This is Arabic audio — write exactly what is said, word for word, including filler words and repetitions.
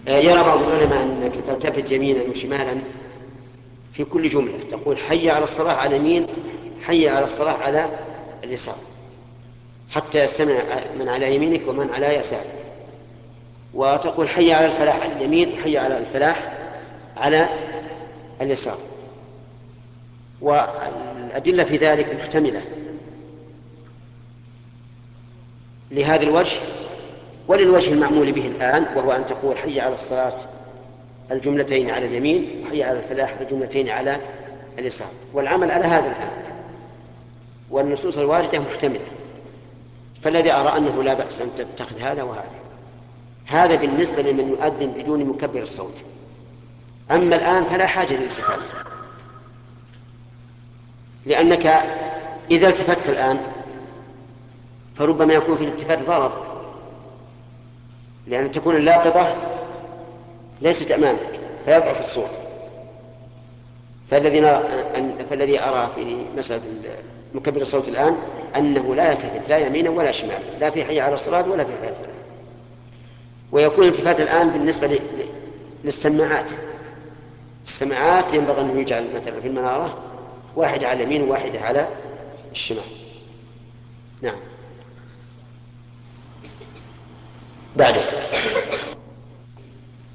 يرى بعض العلماء أنك تلتفت يمينا وشمالا في كل جملة، تقول حي على الصلاة على اليمين، حي على الصلاة على اليسار، حتى يستمع من على يمينك ومن على يسارك. وتقول حي على الفلاح على اليمين، وحي على الفلاح على اليسار. والأدلة في ذلك محتملة لهذا الوجه وللوجه المعمول به الآن، وهو أن تقول حي على الصلاة الجملتين على اليمين، وحي على الفلاح الجملتين على اليسار، والعمل على هذا الآن. والنصوص الواردة محتملة، فالذي أرى أنه لا بأس أن تتخذ هذا وهذا. هذا بالنسبة لمن يؤذن بدون مكبر الصوت. أما الآن فلا حاجة للالتفات، لأنك إذا التفت الآن فربما يكون في الالتفات ضرر، لأن تكون اللاقطة ليست أمامك فيضعف الصوت. فالذي فالذي أرى في مسألة مكبر الصوت الآن أنه لا يلتفت لا يمينا ولا شمالا، لا في حي على الصلاة ولا في حي على الفلاح. ويكون الالتفات الآن بالنسبة للسماعات. السماعات ينبغي أن يجعل مثلا في المنارة واحدة على اليمين وواحدة على الشمال. نعم. بعده